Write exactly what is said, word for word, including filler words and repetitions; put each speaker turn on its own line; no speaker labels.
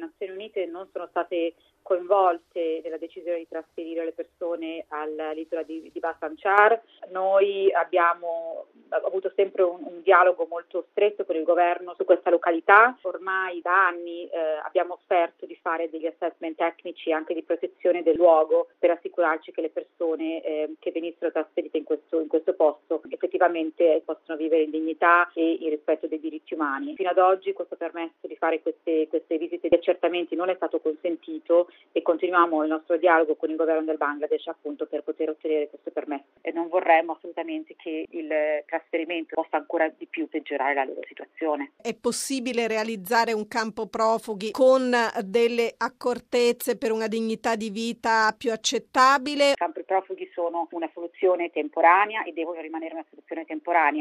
Nazioni Unite non sono state coinvolte nella decisione di trasferire le persone all'isola di, di Bhasan Char. Noi abbiamo avuto sempre un, un dialogo molto stretto con il governo su questa località. Ormai da anni eh, abbiamo offerto di fare degli assessment tecnici anche di protezione del luogo per assicurarci che le persone eh, che venissero trasferite in questo, in questo posto effettivamente possono vivere in dignità e in rispetto dei diritti umani. Fino ad oggi questo permesso di fare queste, queste visite di accertamenti non è stato consentito e continuiamo il nostro dialogo con il governo del Bangladesh appunto per poter ottenere questo permesso e non vorremmo assolutamente che il trasferimento possa ancora di più peggiorare la loro situazione.
È possibile realizzare un campo profughi con delle accortezze per una dignità di vita più accettabile?
I campi profughi sono una soluzione temporanea e devono rimanere una soluzione temporanea.